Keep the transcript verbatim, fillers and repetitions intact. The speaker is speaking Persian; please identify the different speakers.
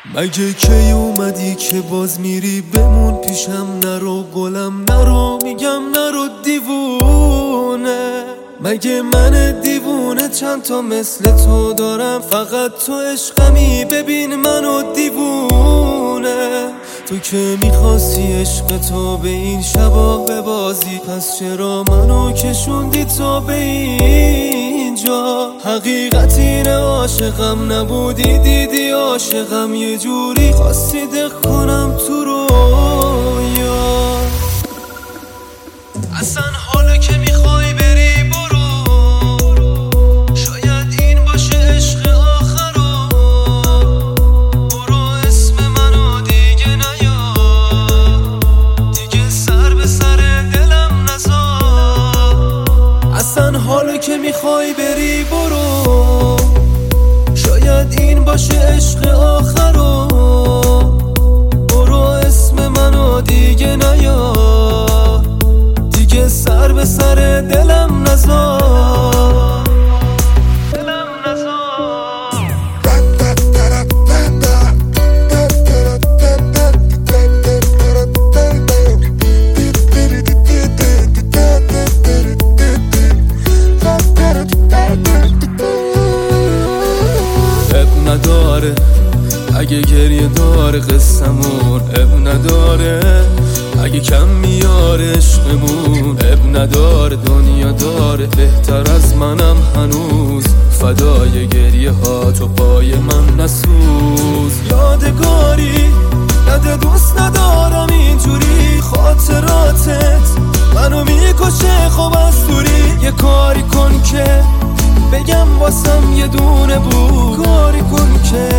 Speaker 1: مگه کی اومدی که باز میری بمون پیشم؟ نرو گلم نرو، میگم نرو دیوونه. مگه من دیوونه چند تا مثل تو دارم؟ فقط تو عشقمی، ببین منو دیوونه. تو که میخواستی عشق تو به این شبا ببازی، پس چرا منو کشوندی تو به اینجا؟ حقیقت اینه عاشقم نبودی، دیدی عاشقم، یه جوری خواستی دق کنم تو رویا. اصلا حالا که میخوای بری برو، شاید این باشه عشق آخرو. برو اسم منو دیگه نیار، دیگه سر به سر دلم نذار. اصلا حالا که میخوای بری برو، شاید این باشه عشق آخرو. برو اسم منو دیگه نیار، دیگه سر به سر دلم نذار، دلم نذار. اب نداره اگه گریه داره قصمون، اب نداره اگه کم میاره عشقمون، اب نداره دنیا داره بهتر از منم هنوز. فدای گریه ها تو پای من نسوز. یادگاری نده دوست ندارم اینجوری، خاطراتت منو میکشه خب از دوری. یه کاری کن که بگم واسم یه دونه بود، کاری کن که